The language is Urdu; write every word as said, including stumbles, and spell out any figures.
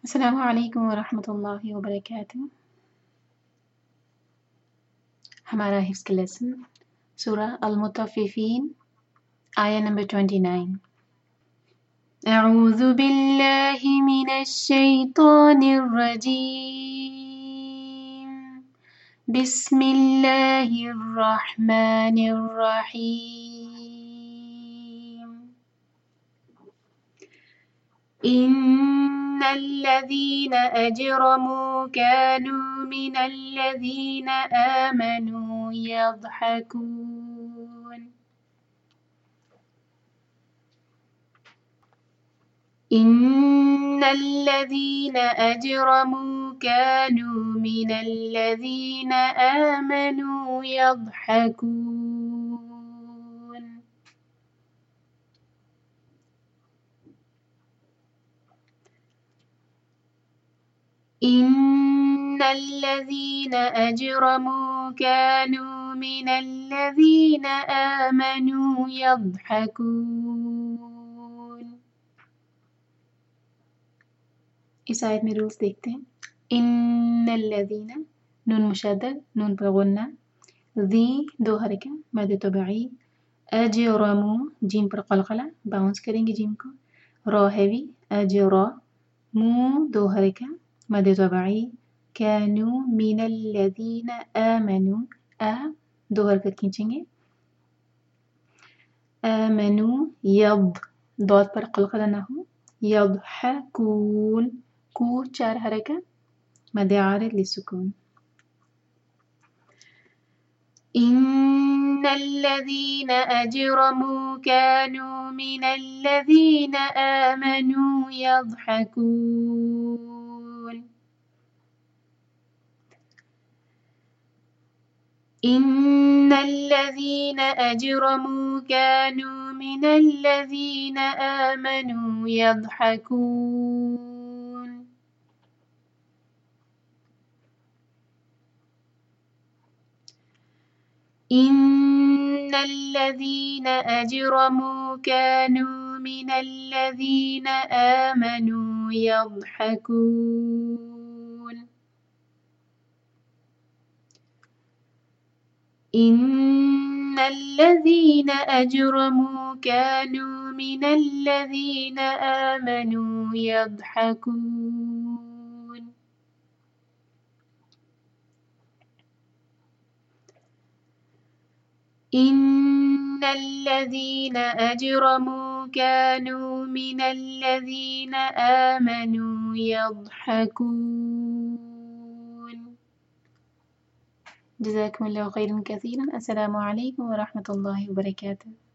السلام علیکم ورحمۃ اللہ وبرکاتہ۔ ہمارا حفظ کا لیسن سورہ المطففین آیا نمبر نائنٹی۔ اعوذ باللہ من الشیطان الرجیم، بسم اللہ الرحمن الرحیم۔ ان الذين اجرموا كانوا من الذين آمنوا يضحكون ان الذين اجرموا كانوا من الذين آمنوا يضحكون ان الذين اجرموا كانوا من الذين آمنوا يضحكون۔ اس آیت میں رولز دیکھتے ہیں۔ ان الذين نون مشدد، نون پر غنہ، ذی دو حرکہ مد طبعی، اجرمو جیم پر قلقلہ باؤنس کریں گے جیم کو، را ہیوی اجرا، مو دو حرکہ مد طبعی، کانو من الذین آمنو آ دو حرکت کھینچیں گے، آمنو ید دود پر قلقلہ نہ ہو، یضحکون کو چار حرکہ مد عارض للسکون۔ ان الذين اجرموا كانوا من الذين آمنوا يضحكون ان الذين اجرموا كانوا من الذين آمنوا يضحكون ان الذين اجرموا كانوا من الذين آمنوا يضحكون ان الذين اجرموا كانوا من الذين آمنوا يضحكون ان الذين اجرموا كانوا من الذين آمنوا يضحكون۔ جزاكم الله خيرا كثيرا۔ السلام علیکم ورحمۃ اللہ وبرکاتہ۔